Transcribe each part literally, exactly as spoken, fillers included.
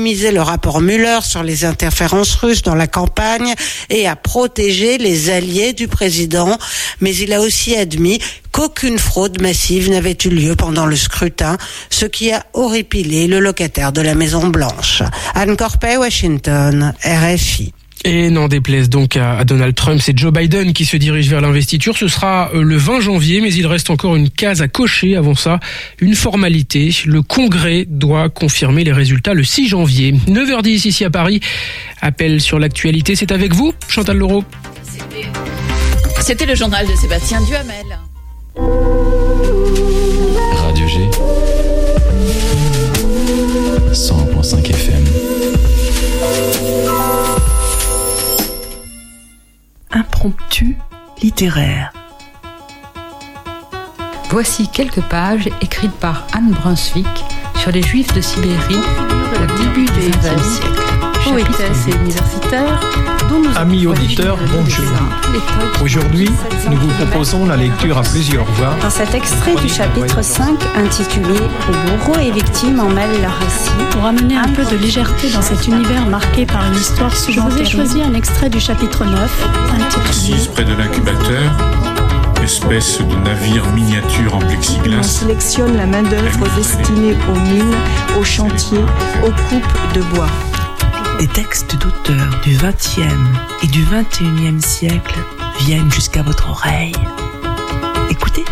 minimiser le rapport Mueller sur les interférences russes dans la campagne et à protéger les alliés du président. Mais il a aussi admis qu'aucune fraude massive n'avait eu lieu pendant le scrutin, ce qui a horripilé le locataire de la Maison-Blanche. Anne Corpet, Washington, R F I. Et n'en déplaise donc à Donald Trump, c'est Joe Biden qui se dirige vers l'investiture. Ce sera le vingt janvier, mais il reste encore une case à cocher avant ça. Une formalité, le Congrès doit confirmer les résultats le six janvier. neuf heures dix ici à Paris. Appel sur l'actualité, c'est avec vous, Chantal Leroux. C'était, C'était le journal de Sébastien Duhamel. Radio G, cent un virgule cinq F M. Impromptu littéraire. Voici quelques pages écrites par Anne Brunswick sur les Juifs de Sibérie au début du vingtième siècle. Poétesse et universitaire, dont nous Amis auditeurs, bonjour. Aujourd'hui, nous vous proposons la lecture à plusieurs voix. Dans cet extrait du chapitre cinq, intitulé « Où bourreaux et victimes en mêlent leur récit », pour amener un peu de légèreté dans cet univers marqué par une histoire souvent terrible, je vous ai choisi un extrait du chapitre neuf, intitulé Assise près de l'incubateur, espèce de navire miniature en plexiglas. On sélectionne la main-d'œuvre destinée aux mines, aux chantiers, aux coupes de bois. Des textes d'auteurs du vingtième et du vingt et unième siècle viennent jusqu'à votre oreille. Écoutez.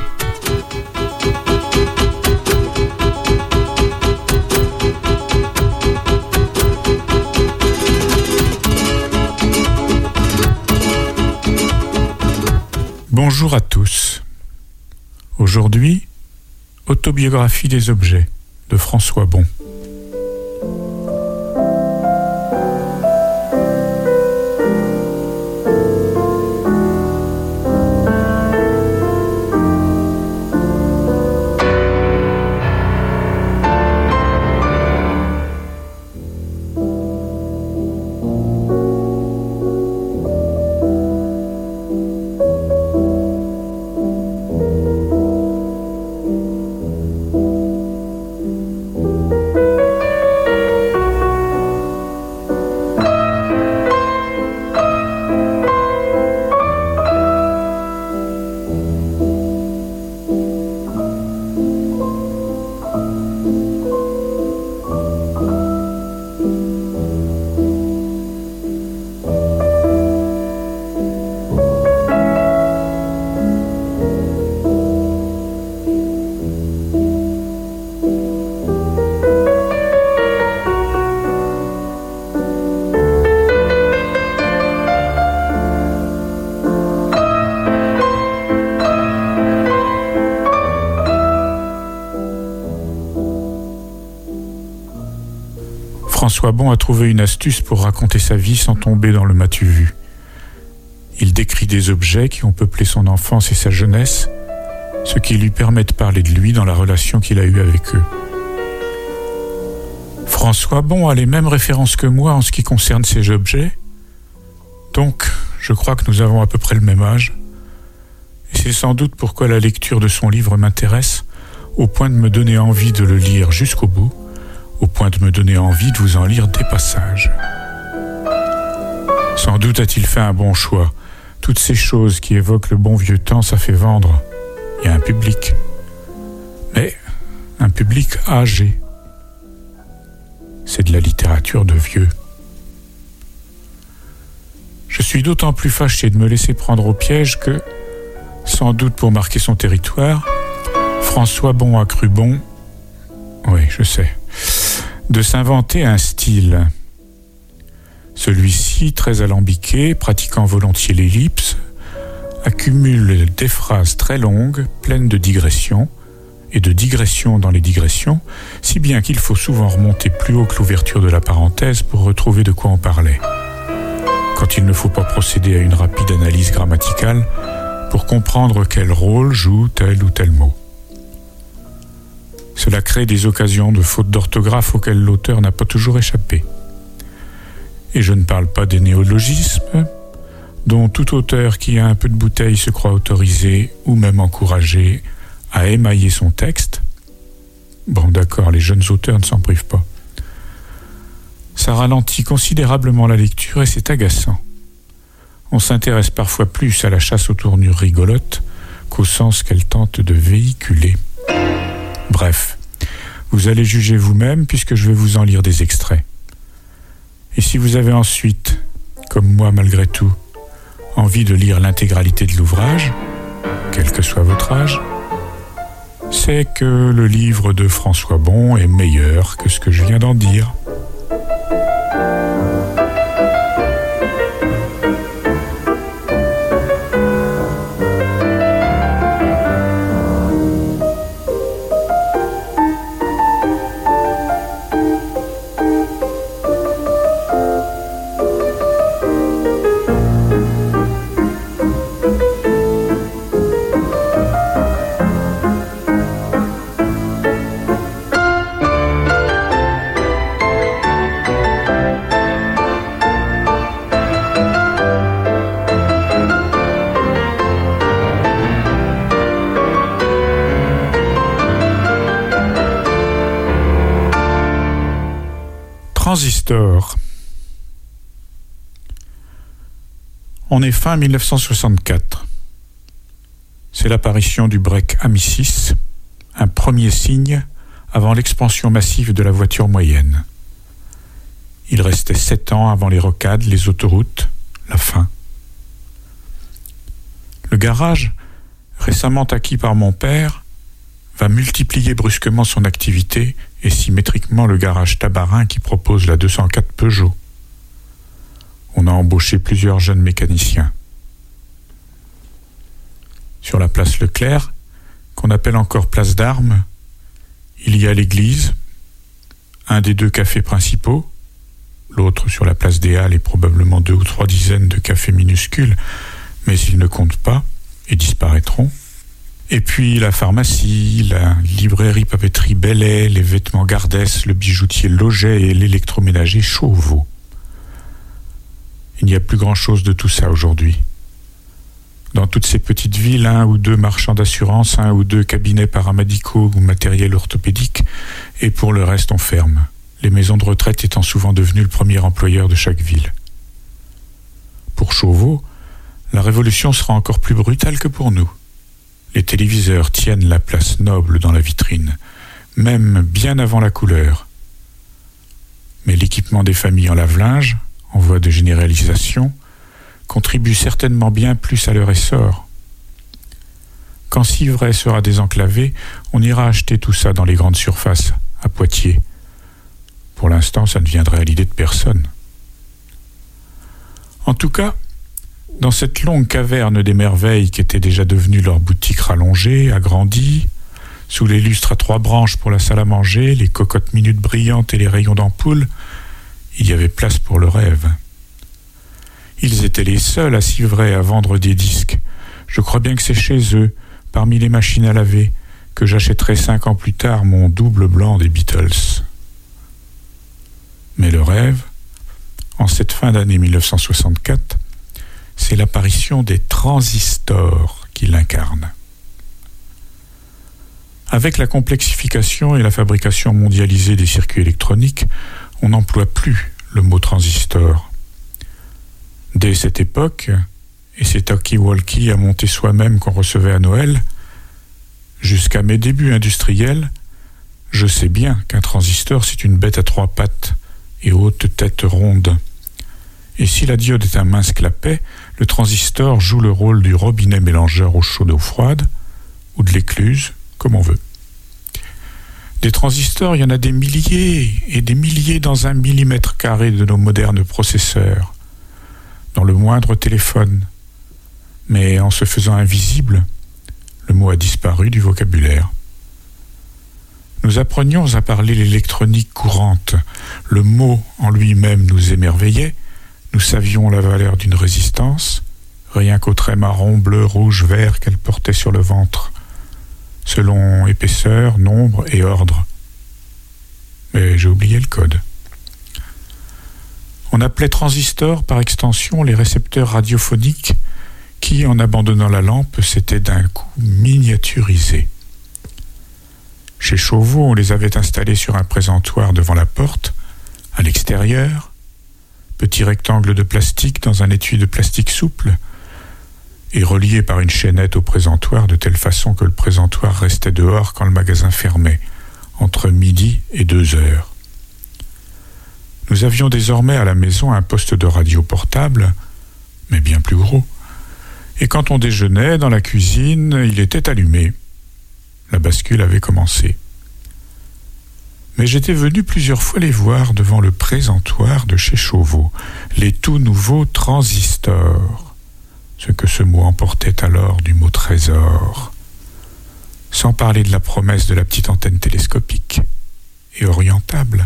Bonjour à tous. Aujourd'hui, Autobiographie des objets de François Bon. François Bon a trouvé une astuce pour raconter sa vie sans tomber dans le m'as-tu vu. Il décrit des objets qui ont peuplé son enfance et sa jeunesse, ce qui lui permet de parler de lui dans la relation qu'il a eue avec eux. François Bon a les mêmes références que moi en ce qui concerne ces objets, donc je crois que nous avons à peu près le même âge, et c'est sans doute pourquoi la lecture de son livre m'intéresse, au point de me donner envie de le lire jusqu'au bout, au point de me donner envie de vous en lire des passages. Sans doute a-t-il fait un bon choix. Toutes ces choses qui évoquent le bon vieux temps, ça fait vendre. Il y a un public. Mais un public âgé. C'est de la littérature de vieux. Je suis d'autant plus fâché de me laisser prendre au piège que, sans doute pour marquer son territoire, François Bon a cru bon, oui, je sais, de s'inventer un style. Celui-ci, très alambiqué, pratiquant volontiers l'ellipse, accumule des phrases très longues, pleines de digressions, et de digressions dans les digressions, si bien qu'il faut souvent remonter plus haut que l'ouverture de la parenthèse pour retrouver de quoi on parlait. Quand il ne faut pas procéder à une rapide analyse grammaticale pour comprendre quel rôle joue tel ou tel mot. Cela crée des occasions de fautes d'orthographe auxquelles l'auteur n'a pas toujours échappé. Et je ne parle pas des néologismes, dont tout auteur qui a un peu de bouteille se croit autorisé ou même encouragé à émailler son texte. Bon, d'accord, les jeunes auteurs ne s'en privent pas. Ça ralentit considérablement la lecture et c'est agaçant. On s'intéresse parfois plus à la chasse aux tournures rigolotes qu'au sens qu'elle tente de véhiculer. Bref, vous allez juger vous-même puisque je vais vous en lire des extraits. Et si vous avez ensuite, comme moi malgré tout, envie de lire l'intégralité de l'ouvrage, quel que soit votre âge, c'est que le livre de François Bon est meilleur que ce que je viens d'en dire. Transistor. On est fin mille neuf cent soixante-quatre. C'est l'apparition du break A M I six, un premier signe avant l'expansion massive de la voiture moyenne. Il restait sept ans avant les rocades, les autoroutes, la fin. Le garage, récemment acquis par mon père, va multiplier brusquement son activité et symétriquement le garage Tabarin qui propose la deux cent quatre Peugeot. On a embauché plusieurs jeunes mécaniciens. Sur la place Leclerc, qu'on appelle encore place d'Armes, il y a l'église, un des deux cafés principaux, l'autre sur la place des Halles et probablement deux ou trois dizaines de cafés minuscules, mais ils ne comptent pas et disparaîtront. Et puis la pharmacie, la librairie papeterie Bellet, les vêtements Gardès, le bijoutier Loget et l'électroménager Chauveau. Il n'y a plus grand-chose de tout ça aujourd'hui. Dans toutes ces petites villes, un ou deux marchands d'assurance, un ou deux cabinets paramédicaux ou matériel orthopédique, et pour le reste on ferme, les maisons de retraite étant souvent devenues le premier employeur de chaque ville. Pour Chauveau, la révolution sera encore plus brutale que pour nous. Les téléviseurs tiennent la place noble dans la vitrine, même bien avant la couleur. Mais l'équipement des familles en lave-linge, en voie de généralisation, contribue certainement bien plus à leur essor. Quand Civray sera désenclavé, on ira acheter tout ça dans les grandes surfaces, à Poitiers. Pour l'instant, ça ne viendrait à l'idée de personne. En tout cas, dans cette longue caverne des merveilles qui était déjà devenue leur boutique rallongée, agrandie, sous les lustres à trois branches pour la salle à manger, les cocottes minutes brillantes et les rayons d'ampoule, il y avait place pour le rêve. Ils étaient les seuls à Civray à vendre des disques. Je crois bien que c'est chez eux, parmi les machines à laver, que j'achèterai cinq ans plus tard mon double blanc des Beatles. Mais le rêve, en cette fin d'année mille neuf cent soixante-quatre, c'est l'apparition des transistors qui l'incarnent. Avec la complexification et la fabrication mondialisée des circuits électroniques, on n'emploie plus le mot transistor. Dès cette époque, et ces talkie-walkie à monter soi-même qu'on recevait à Noël, jusqu'à mes débuts industriels, je sais bien qu'un transistor c'est une bête à trois pattes et haute tête ronde. Et si la diode est un mince clapet, le transistor joue le rôle du robinet mélangeur au chaud d'eau froide ou de l'écluse, comme on veut. Des transistors, il y en a des milliers et des milliers dans un millimètre carré de nos modernes processeurs, dans le moindre téléphone. Mais en se faisant invisible, le mot a disparu du vocabulaire. Nous apprenions à parler l'électronique courante. Le mot en lui-même nous émerveillait. Nous savions la valeur d'une résistance, rien qu'au trait marron, bleu, rouge, vert qu'elle portait sur le ventre, selon épaisseur, nombre et ordre. Mais j'ai oublié le code. On appelait transistors par extension les récepteurs radiophoniques qui, en abandonnant la lampe, s'étaient d'un coup miniaturisés. Chez Chauveau, on les avait installés sur un présentoir devant la porte, À l'extérieur, petit rectangle de plastique dans un étui de plastique souple et relié par une chaînette au présentoir de telle façon que le présentoir restait dehors quand le magasin fermait, entre midi et deux heures. Nous avions désormais à la maison un poste de radio portable, mais bien plus gros. Et quand on déjeunait dans la cuisine, il était allumé. La bascule avait commencé. Mais j'étais venu plusieurs fois les voir devant le présentoir de chez Chauveau, les tout nouveaux transistors, ce que ce mot emportait alors du mot trésor, sans parler de la promesse de la petite antenne télescopique et orientable.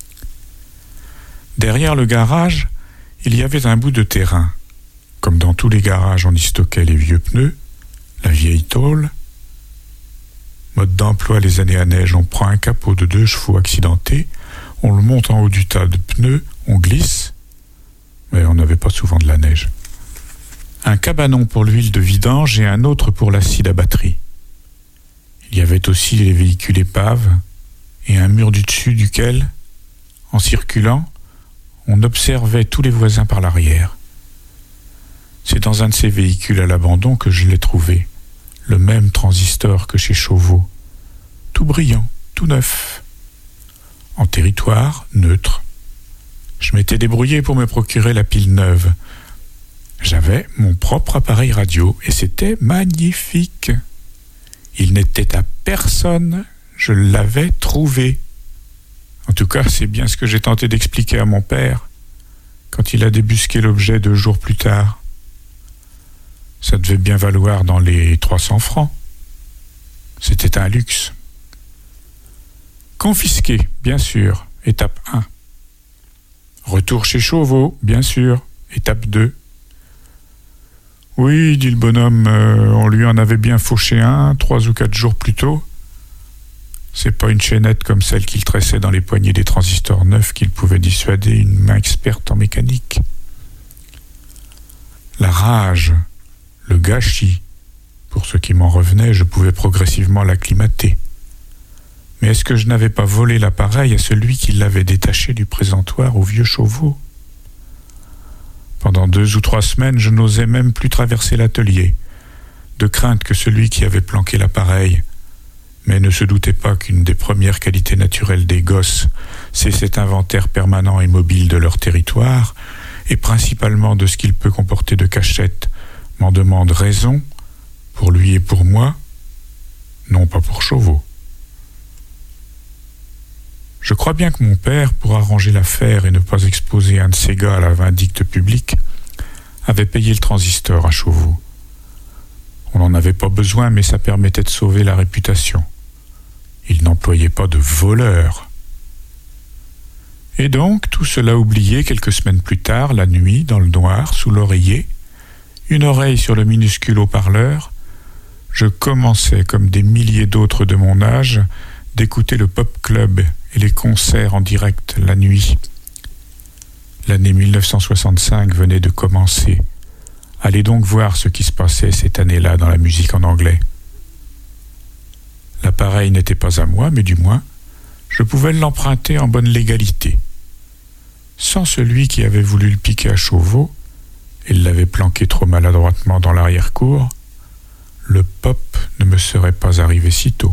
Derrière le garage, il y avait un bout de terrain. Comme dans tous les garages, on y stockait les vieux pneus, la vieille tôle. Mode d'emploi les années à neige, on prend un capot de deux chevaux accidenté, on le monte en haut du tas de pneus, on glisse, mais on n'avait pas souvent de la neige. Un cabanon pour l'huile de vidange et un autre pour l'acide à batterie. Il y avait aussi les véhicules épaves et un mur du dessus duquel, en circulant, on observait tous les voisins par l'arrière. C'est dans un de ces véhicules à l'abandon que je l'ai trouvé, le même transistor que chez Chauveau, tout brillant, tout neuf, en territoire neutre. Je m'étais débrouillé pour me procurer la pile neuve. J'avais mon propre appareil radio et c'était magnifique. Il n'était à personne, je l'avais trouvé. En tout cas, c'est bien ce que j'ai tenté d'expliquer à mon père quand il a débusqué l'objet deux jours plus tard. Ça devait bien valoir dans les trois cents francs. C'était un luxe. Confisqué, bien sûr, étape un. Retour chez Chauveau, bien sûr, étape deux. Oui, dit le bonhomme, euh, on lui en avait bien fauché un, trois ou quatre jours plus tôt. C'est pas une chaînette comme celle qu'il tressait dans les poignées des transistors neufs qu'il pouvait dissuader une main experte en mécanique. La rage, le gâchis, pour ce qui m'en revenait, je pouvais progressivement l'acclimater. Mais est-ce que je n'avais pas volé l'appareil à celui qui l'avait détaché du présentoir au vieux Chauveau ? Pendant deux ou trois semaines, je n'osais même plus traverser l'atelier, de crainte que celui qui avait planqué l'appareil, mais ne se doutait pas qu'une des premières qualités naturelles des gosses, c'est cet inventaire permanent et mobile de leur territoire, et principalement de ce qu'il peut comporter de cachettes, m'en demande raison, pour lui et pour moi, non pas pour Chauveau. Je crois bien que mon père, pour arranger l'affaire et ne pas exposer un de ses gars à la vindicte publique, avait payé le transistor à Chauveau. On n'en avait pas besoin, mais ça permettait de sauver la réputation. Il n'employait pas de voleur. Et donc, tout cela oublié quelques semaines plus tard, la nuit, dans le noir, sous l'oreiller, une oreille sur le minuscule haut-parleur, je commençais, comme des milliers d'autres de mon âge, d'écouter le pop club et les concerts en direct la nuit. L'année mille neuf cent soixante-cinq venait de commencer. Allez donc voir ce qui se passait cette année-là dans la musique en anglais. L'appareil n'était pas à moi, mais du moins, je pouvais l'emprunter en bonne légalité. Sans celui qui avait voulu le piquer à Chauveau, et l'avait planqué trop maladroitement dans l'arrière-cour, le pop ne me serait pas arrivé si tôt.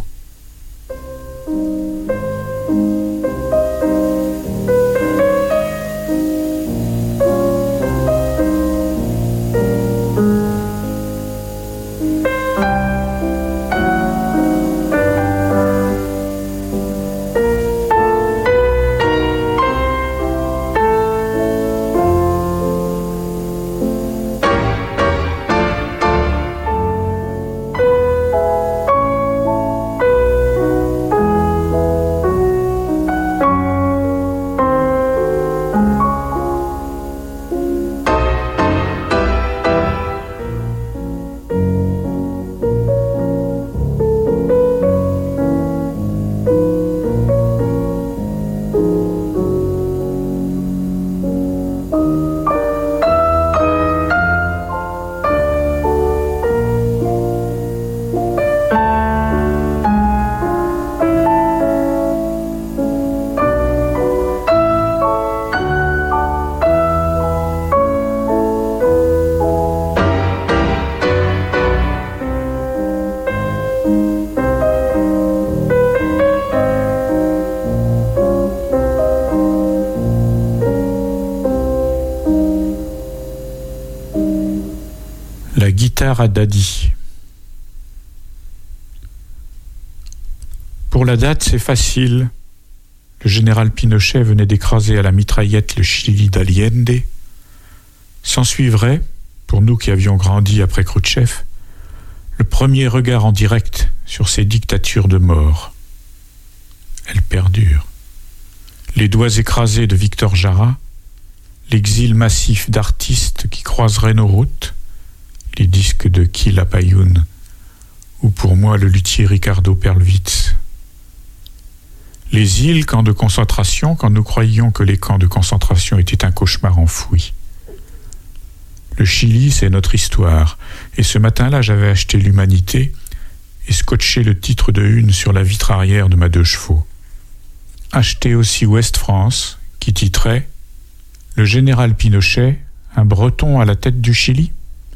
guitare à daddy. Pour la date, c'est facile. Le général Pinochet venait d'écraser à la mitraillette le Chili d'Allende. S'ensuivrait, pour nous qui avions grandi après Khrouchtchev, le premier regard en direct sur ces dictatures de mort. Elles perdurent. Les doigts écrasés de Victor Jara, l'exil massif d'artistes qui croiseraient nos routes, les disques de Kila Payoun, ou pour moi le luthier Ricardo Perlwitz. Les îles, camps de concentration, quand nous croyions que les camps de concentration étaient un cauchemar enfoui. Le Chili, c'est notre histoire, et ce matin-là, j'avais acheté l'Humanité et scotché le titre de une sur la vitre arrière de ma deux chevaux. Acheté aussi Ouest France, qui titrait « Le général Pinochet, un Breton à la tête du Chili ».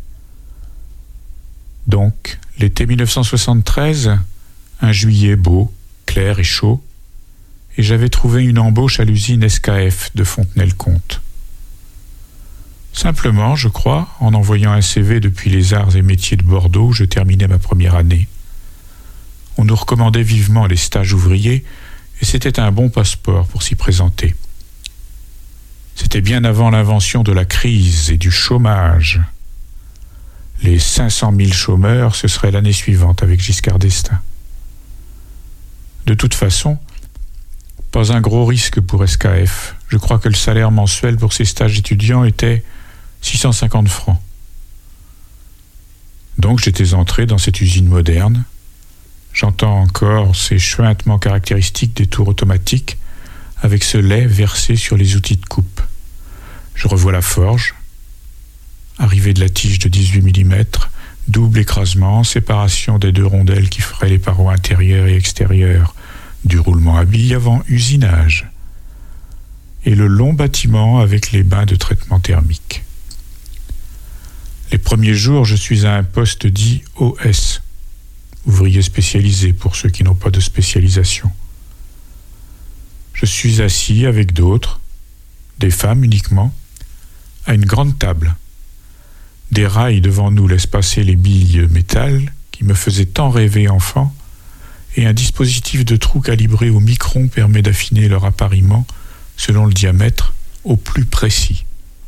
Donc, l'été mille neuf cent soixante-treize, un juillet beau, clair et chaud, et j'avais trouvé une embauche à l'usine S K F de Fontenay-le-Comte. Simplement, je crois, en envoyant un C V depuis les arts et métiers de Bordeaux où je terminais ma première année. On nous recommandait vivement les stages ouvriers et c'était un bon passeport pour s'y présenter. C'était bien avant l'invention de la crise et du chômage. Les cinq cent mille chômeurs, ce serait l'année suivante avec Giscard d'Estaing. De toute façon, pas un gros risque pour S K F. Je crois que le salaire mensuel pour ces stages étudiants était six cent cinquante francs. Donc j'étais entré dans cette usine moderne. J'entends encore ces chuintements caractéristiques des tours automatiques avec ce lait versé sur les outils de coupe. Je revois la forge, arrivée de la tige de dix-huit millimètres, double écrasement, séparation des deux rondelles qui feraient les parois intérieures et extérieures du roulement à billes avant usinage, et le long bâtiment avec les bains de traitement thermique. Les premiers jours, je suis à un poste dit O S, ouvrier spécialisé pour ceux qui n'ont pas de spécialisation. Je suis assis avec d'autres, des femmes uniquement, à une grande table. Des rails devant nous laissent passer les billes métal qui me faisaient tant rêver enfant, et un dispositif de trous calibré au micron permet d'affiner leur appariement selon le diamètre au plus précis.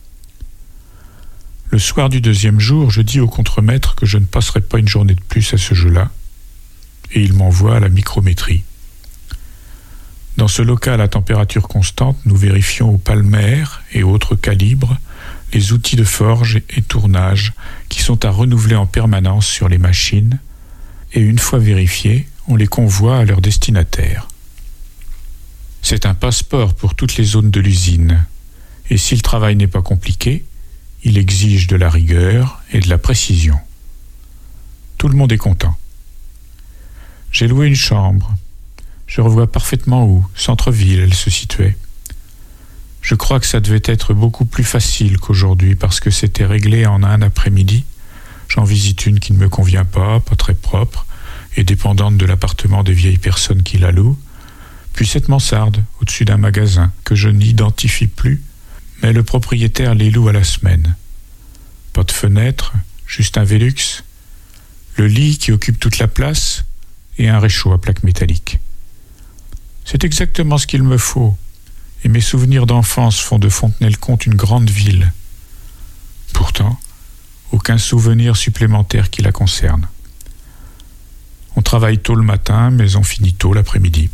Le soir du deuxième jour, je dis au contremaître que je ne passerai pas une journée de plus à ce jeu-là, et il m'envoie à la micrométrie. Dans ce local à température constante, nous vérifions au palmaire et autres calibres les outils de forge et tournage qui sont à renouveler en permanence sur les machines, et une fois vérifiés, on les convoie à leur destinataire. C'est un passeport pour toutes les zones de l'usine, et si le travail n'est pas compliqué, il exige de la rigueur et de la précision. Tout le monde est content. J'ai loué une chambre. Je revois parfaitement où, centre-ville, elle se situait. Je crois que ça devait être beaucoup plus facile qu'aujourd'hui parce que c'était réglé en un après-midi. J'en visite une qui ne me convient pas, pas très propre, et dépendante de l'appartement des vieilles personnes qui la louent, puis cette mansarde au-dessus d'un magasin que je n'identifie plus, mais le propriétaire les loue à la semaine. Pas de fenêtre, juste un Velux, le lit qui occupe toute la place et un réchaud à plaque métallique. C'est exactement ce qu'il me faut, et mes souvenirs d'enfance font de Fontenay-le-Comte une grande ville. Pourtant, aucun souvenir supplémentaire qui la concerne. On travaille tôt le matin, mais on finit tôt l'après-midi.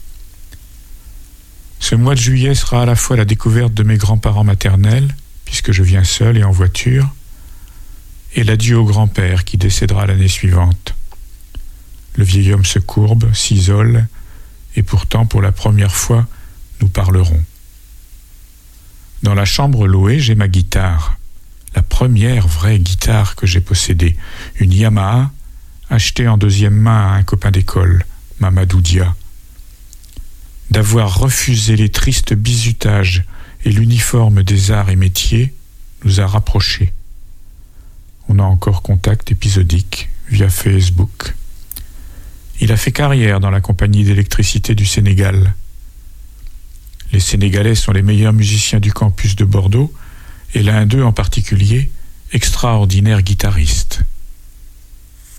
Ce mois de juillet sera à la fois la découverte de mes grands-parents maternels, puisque je viens seul et en voiture, et l'adieu au grand-père qui décédera l'année suivante. Le vieil homme se courbe, s'isole, et pourtant, pour la première fois, nous parlerons. Dans la chambre louée, j'ai ma guitare, la première vraie guitare que j'ai possédée, une Yamaha, achetée en deuxième main à un copain d'école, Mamadou Dia. D'avoir refusé les tristes bizutages et l'uniforme des arts et métiers nous a rapprochés. On a encore contact épisodique via Facebook. Il a fait carrière dans la compagnie d'électricité du Sénégal. Les Sénégalais sont les meilleurs musiciens du campus de Bordeaux et l'un d'eux en particulier, extraordinaire guitariste.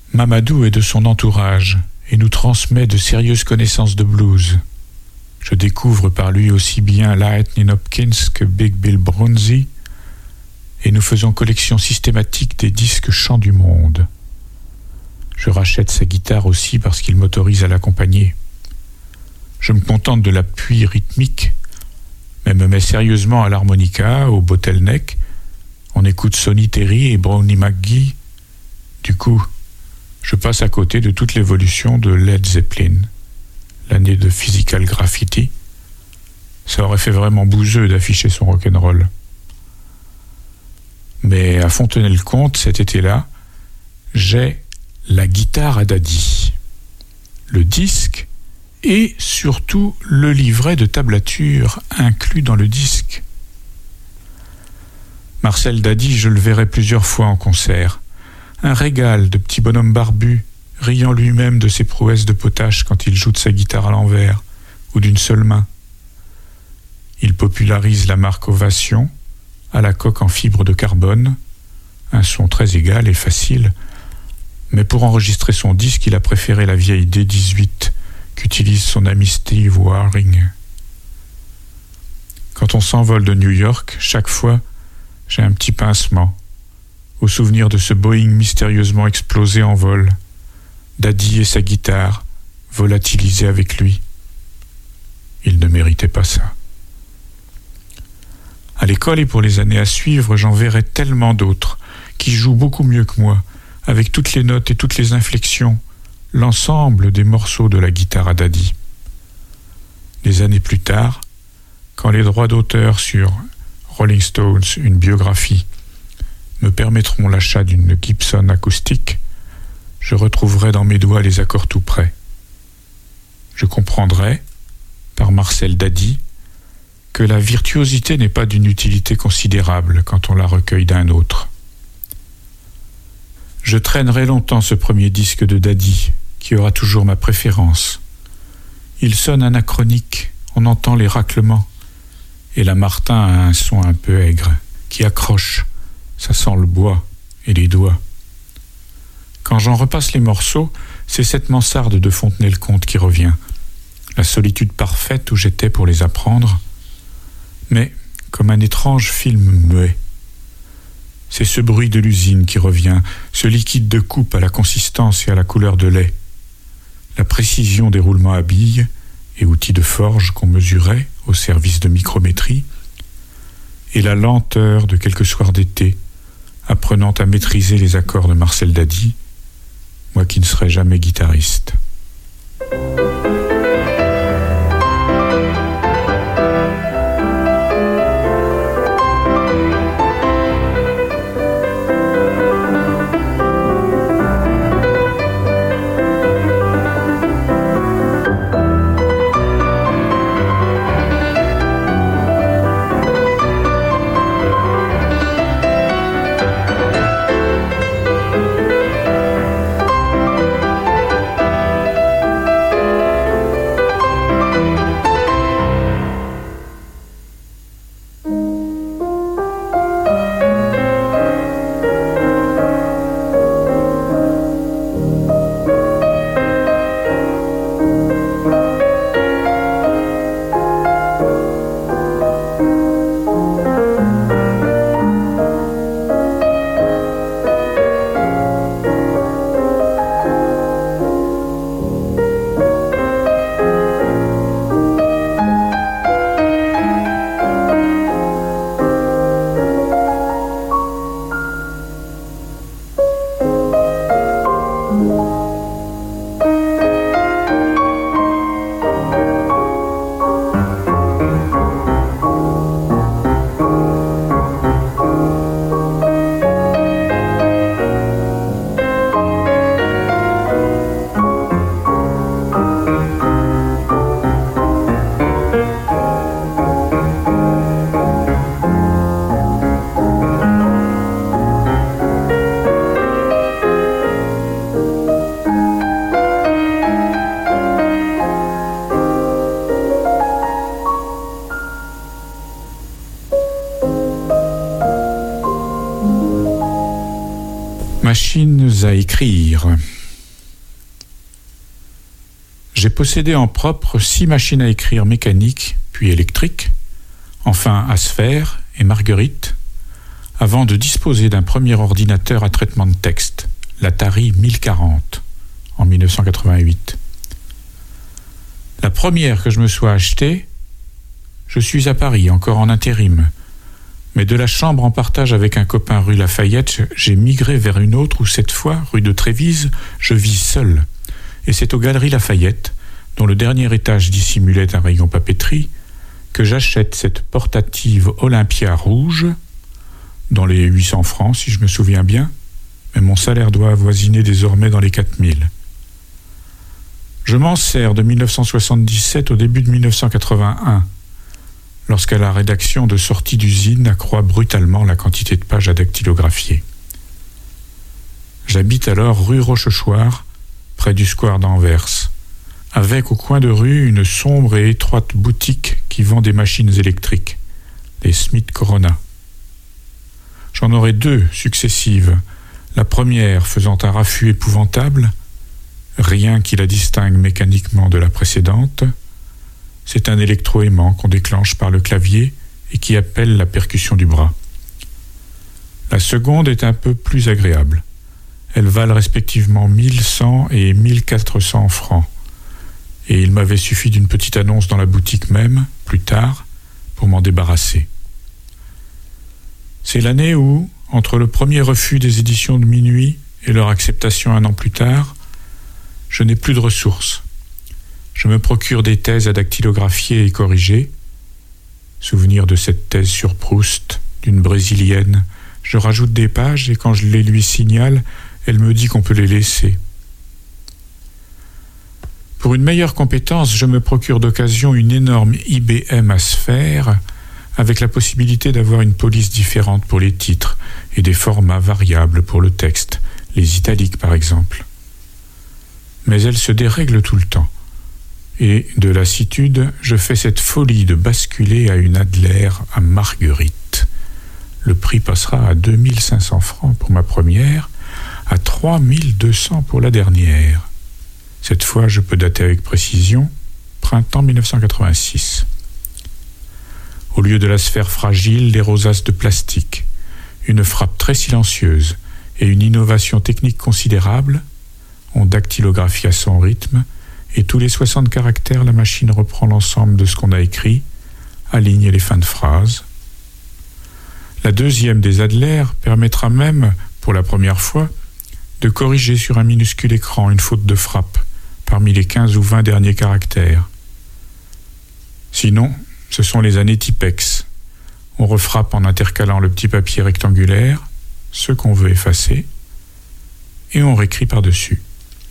Mamadou est de son entourage et nous transmet de sérieuses connaissances de blues. Je découvre par lui aussi bien Lightning Hopkins que Big Bill Broonzy, et nous faisons collection systématique des disques chants du monde. Je rachète sa guitare aussi parce qu'il m'autorise à l'accompagner. Je me contente de l'appui rythmique, mais me mets sérieusement à l'harmonica, au bottleneck. On écoute Sonny Terry et Brownie McGee. Du coup, je passe à côté de toute l'évolution de Led Zeppelin, l'année de Physical Graffiti. Ça aurait fait vraiment bouseux d'afficher son rock'n'roll. Mais à Fontenay-le-Comte, cet été-là, j'ai la guitare à Daddy, le disque et surtout le livret de tablature inclus dans le disque. Marcel Daddy, je le verrai plusieurs fois en concert. Un régal de petit bonhomme barbu, riant lui-même de ses prouesses de potache quand il joue de sa guitare à l'envers ou d'une seule main. Il popularise la marque Ovation, à la coque en fibre de carbone, un son très égal et facile, mais pour enregistrer son disque, il a préféré la vieille D dix-huit qu'utilise son ami Steve Waring. Quand on s'envole de New York, chaque fois, j'ai un petit pincement, au souvenir de ce Boeing mystérieusement explosé en vol, Daddy et sa guitare, volatilisés avec lui. Il ne méritait pas ça. À l'école et pour les années à suivre, j'en verrai tellement d'autres qui jouent beaucoup mieux que moi, avec toutes les notes et toutes les inflexions, l'ensemble des morceaux de la guitare à Daddy. Des années plus tard, quand les droits d'auteur sur Rolling Stones, une biographie, me permettront l'achat d'une Gibson acoustique, je retrouverai dans mes doigts les accords tout près. Je comprendrai, par Marcel Daddy, que la virtuosité n'est pas d'une utilité considérable quand on la recueille d'un autre. Je traînerai longtemps ce premier disque de Daddy, qui aura toujours ma préférence. Il sonne anachronique, on entend les raclements, et la Martin a un son un peu aigre, qui accroche, ça sent le bois et les doigts. Quand j'en repasse les morceaux, c'est cette mansarde de Fontenay-le-Comte qui revient, la solitude parfaite où j'étais pour les apprendre, mais comme un étrange film muet. C'est ce bruit de l'usine qui revient, ce liquide de coupe à la consistance et à la couleur de lait, la précision des roulements à billes et outils de forge qu'on mesurait au service de micrométrie, et la lenteur de quelques soirs d'été, apprenant à maîtriser les accords de Marcel Daddy, moi qui ne serai jamais guitariste. Machines à écrire. J'ai possédé en propre six machines à écrire mécaniques, puis électriques, enfin à sphère et marguerite, avant de disposer d'un premier ordinateur à traitement de texte, l'Atari mille quarante, en mille neuf cent quatre-vingt-huit. La première que je me sois achetée, je suis à Paris, encore en intérim, mais de la chambre en partage avec un copain rue Lafayette, j'ai migré vers une autre où cette fois, rue de Trévise, je vis seul. Et c'est aux Galeries Lafayette, dont le dernier étage dissimulait un rayon papeterie, que j'achète cette portative Olympia rouge, dans les huit cents francs si je me souviens bien, mais mon salaire doit avoisiner désormais dans les quatre mille. Je m'en sers de mille neuf cent soixante-dix-sept au début de mille neuf cent quatre-vingt-un, lorsqu'à la rédaction de sortie d'usine accroît brutalement la quantité de pages à dactylographier. J'habite alors rue Rochechouart, près du square d'Anvers, avec au coin de rue une sombre et étroite boutique qui vend des machines électriques, les Smith Corona. J'en aurai deux successives, la première faisant un raffut épouvantable, rien qui la distingue mécaniquement de la précédente. C'est un électroaimant qu'on déclenche par le clavier et qui appelle la percussion du bras. La seconde est un peu plus agréable. Elles valent respectivement mille cent et mille quatre cents francs. Et il m'avait suffi d'une petite annonce dans la boutique même, plus tard, pour m'en débarrasser. C'est l'année où, entre le premier refus des éditions de Minuit et leur acceptation un an plus tard, je n'ai plus de ressources. Je me procure des thèses à dactylographier et corriger. Souvenir de cette thèse sur Proust, d'une brésilienne. Je rajoute des pages et quand je les lui signale, elle me dit qu'on peut les laisser. Pour une meilleure compétence, je me procure d'occasion une énorme I B M à sphère avec la possibilité d'avoir une police différente pour les titres et des formats variables pour le texte, les italiques par exemple. Mais elle se dérègle tout le temps. Et de lassitude, je fais cette folie de basculer à une Adler à marguerite. Le prix passera à deux mille cinq cents francs pour ma première, à trois mille deux cents pour la dernière. Cette fois, je peux dater avec précision, printemps mille neuf cent quatre-vingt-six. Au lieu de la sphère fragile, des rosaces de plastique, une frappe très silencieuse et une innovation technique considérable, on dactylographie à son rythme, et tous les soixante caractères, la machine reprend l'ensemble de ce qu'on a écrit, aligne les fins de phrases. La deuxième des Adler permettra même, pour la première fois, de corriger sur un minuscule écran une faute de frappe parmi les quinze ou vingt derniers caractères. Sinon, ce sont les années Tipex. On refrappe en intercalant le petit papier rectangulaire, ce qu'on veut effacer, et on réécrit par-dessus.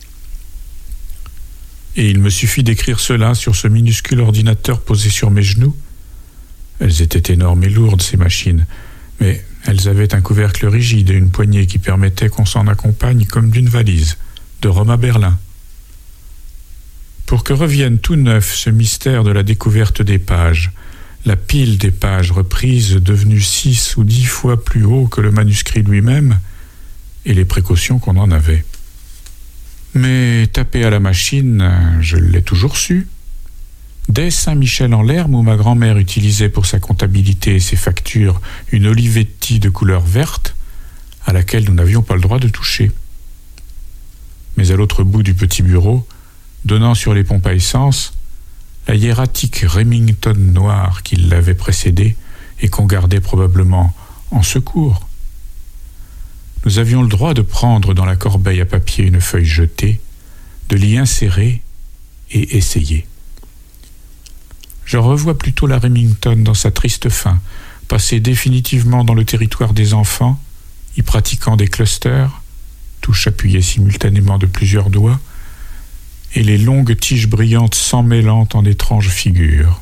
Et il me suffit d'écrire cela sur ce minuscule ordinateur posé sur mes genoux. Elles étaient énormes et lourdes, ces machines, mais elles avaient un couvercle rigide et une poignée qui permettait qu'on s'en accompagne comme d'une valise, de Rome à Berlin. Pour que revienne tout neuf ce mystère de la découverte des pages, la pile des pages reprises devenue six ou dix fois plus haut que le manuscrit lui-même, et les précautions qu'on en avait. Mais taper à la machine, je l'ai toujours su. Dès Saint-Michel-en-Lerme, où ma grand-mère utilisait pour sa comptabilité et ses factures une Olivetti de couleur verte, à laquelle nous n'avions pas le droit de toucher. Mais à l'autre bout du petit bureau, donnant sur les pompes à essence, la hiératique Remington noire qui l'avait précédée et qu'on gardait probablement en secours. Nous avions le droit de prendre dans la corbeille à papier une feuille jetée, de l'y insérer et essayer. Je revois plutôt la Remington dans sa triste fin, passée définitivement dans le territoire des enfants, y pratiquant des clusters, touche appuyée simultanément de plusieurs doigts, et les longues tiges brillantes s'emmêlant en étranges figures.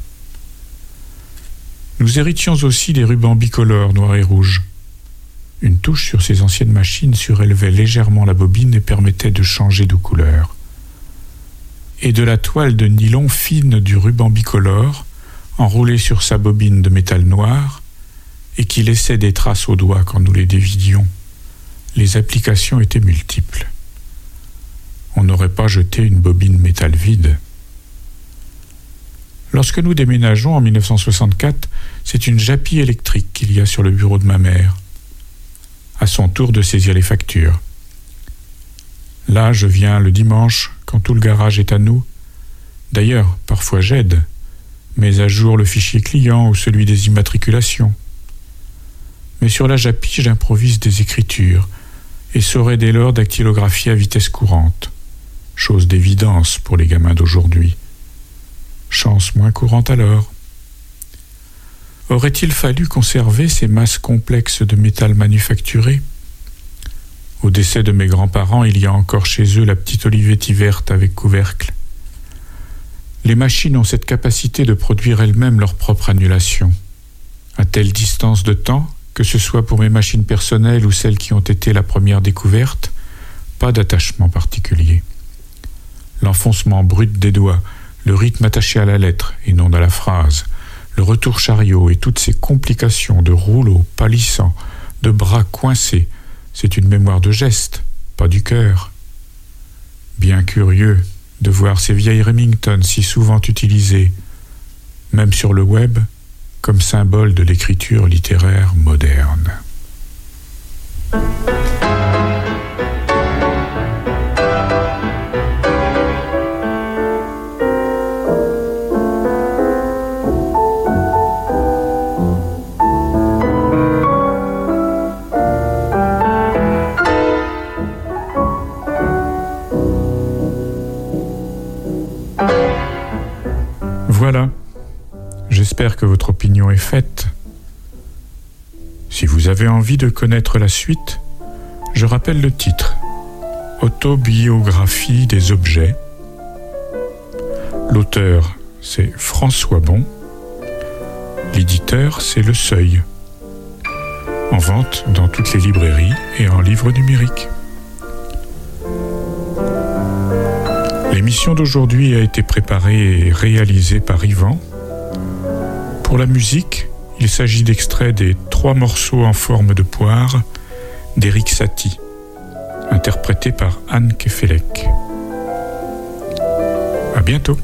Nous héritions aussi des rubans bicolores noirs et rouges. Une touche sur ces anciennes machines surélevait légèrement la bobine et permettait de changer de couleur. Et de la toile de nylon fine du ruban bicolore, enroulée sur sa bobine de métal noir, et qui laissait des traces aux doigts quand nous les dévidions. Les applications étaient multiples. On n'aurait pas jeté une bobine métal vide. Lorsque nous déménageons en mille neuf cent soixante-quatre, c'est une japie électrique qu'il y a sur le bureau de ma mère. À son tour de saisir les factures. Là, je viens le dimanche, quand tout le garage est à nous. D'ailleurs, parfois j'aide, mets à jour le fichier client ou celui des immatriculations. Mais sur la japie, j'improvise des écritures et saurai dès lors dactylographier à vitesse courante, chose d'évidence pour les gamins d'aujourd'hui. Chance moins courante alors. Aurait-il fallu conserver ces masses complexes de métal manufacturé ? Au décès de mes grands-parents, il y a encore chez eux la petite Olivetti verte avec couvercle. Les machines ont cette capacité de produire elles-mêmes leur propre annulation. À telle distance de temps, que ce soit pour mes machines personnelles ou celles qui ont été la première découverte, pas d'attachement particulier. L'enfoncement brut des doigts, le rythme attaché à la lettre et non à la phrase, le retour chariot et toutes ces complications de rouleaux pâlissants, de bras coincés, c'est une mémoire de geste, pas du cœur. Bien curieux de voir ces vieilles Remington si souvent utilisées, même sur le web, comme symbole de l'écriture littéraire moderne. Voilà. J'espère que votre opinion est faite. Si vous avez envie de connaître la suite, je rappelle le titre. Autobiographie des objets. L'auteur, c'est François Bon. L'éditeur, c'est Le Seuil. En vente dans toutes les librairies et en livre numérique. L'émission d'aujourd'hui a été préparée et réalisée par Yvan. Pour la musique, il s'agit d'extraits des trois morceaux en forme de poire d'Éric Satie, interprétés par Anne Kefelec. À bientôt.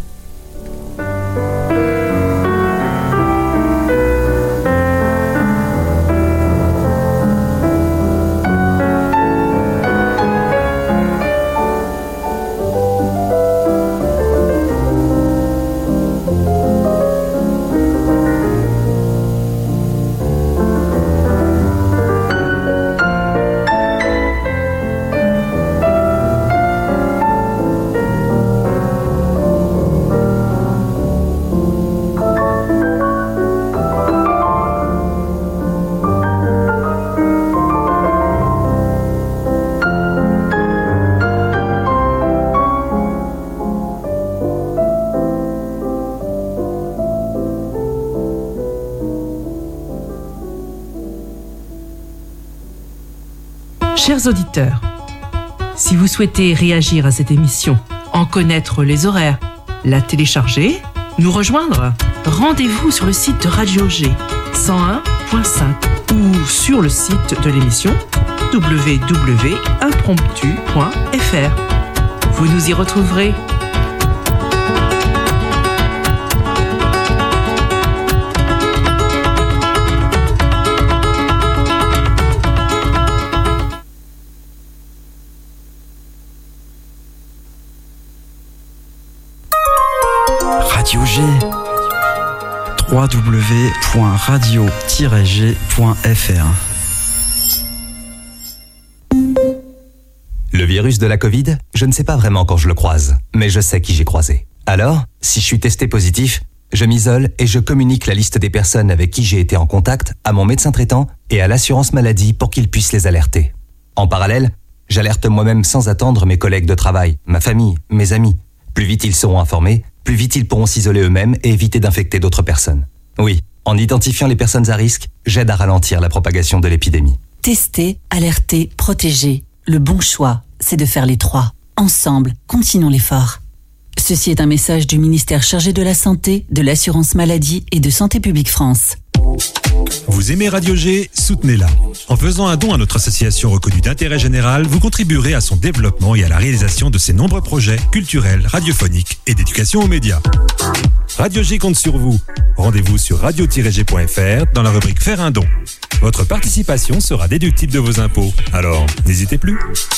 Chers auditeurs, si vous souhaitez réagir à cette émission, en connaître les horaires, la télécharger, nous rejoindre, rendez-vous sur le site de Radio G cent un point cinq ou sur le site de l'émission w w w point impromptu point f r. Vous nous y retrouverez. Radio G. w w w point radio tiret g point f r. Le virus de la Covid, je ne sais pas vraiment quand je le croise, mais je sais qui j'ai croisé. Alors, si je suis testé positif, je m'isole et je communique la liste des personnes avec qui j'ai été en contact à mon médecin traitant et à l'assurance maladie pour qu'ils puissent les alerter. En parallèle, j'alerte moi-même sans attendre mes collègues de travail, ma famille, mes amis. Plus vite ils seront informés, plus vite ils pourront s'isoler eux-mêmes et éviter d'infecter d'autres personnes. Oui, en identifiant les personnes à risque, j'aide à ralentir la propagation de l'épidémie. Tester, alerter, protéger. Le bon choix, c'est de faire les trois. Ensemble, continuons l'effort. Ceci est un message du ministère chargé de la Santé, de l'Assurance Maladie et de Santé Publique France. Vous aimez Radio G, soutenez-la. En faisant un don à notre association reconnue d'intérêt général, vous contribuerez à son développement et à la réalisation de ses nombreux projets culturels, radiophoniques et d'éducation aux médias. Radio G compte sur vous. Rendez-vous sur radio tiret g point f r dans la rubrique Faire un don. Votre participation sera déductible de vos impôts. Alors, n'hésitez plus.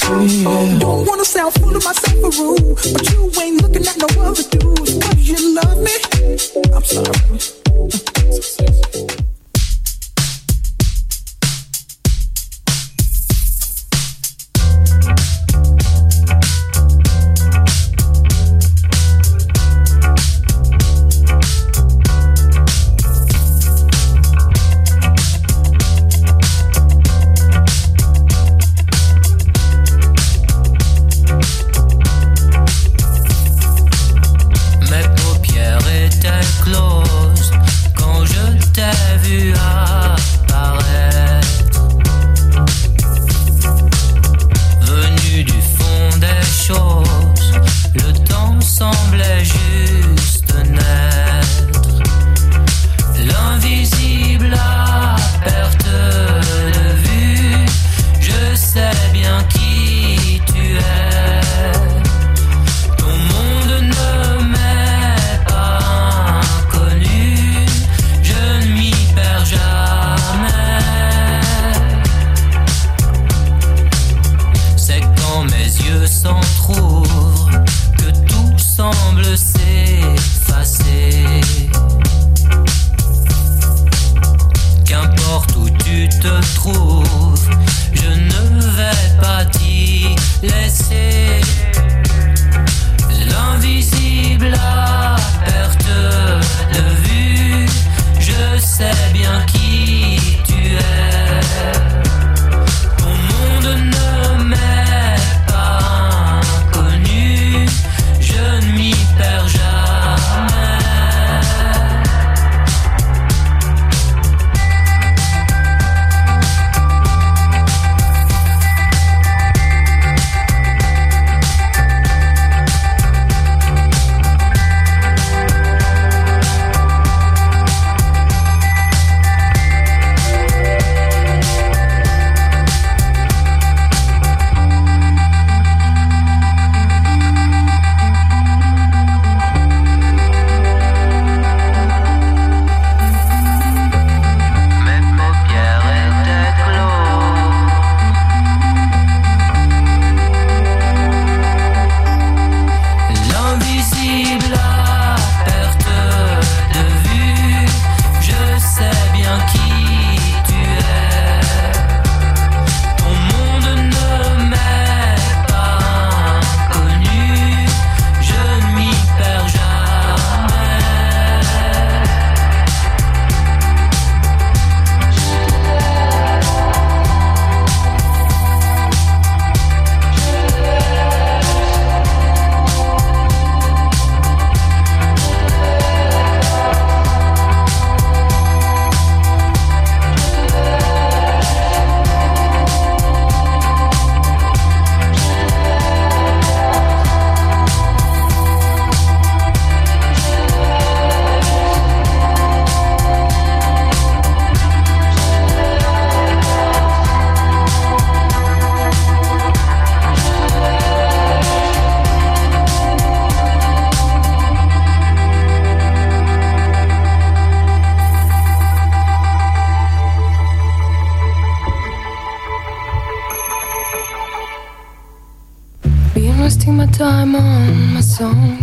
wasting my time on my song.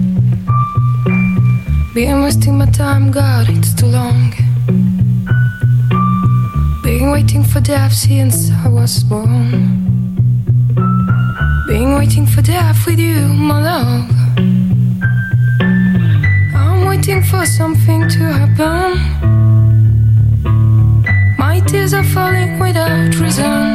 Been wasting my time, God, it's too long. Been waiting for death since I was born. Been waiting for death with you, my love. I'm waiting for something to happen. My tears are falling without reason.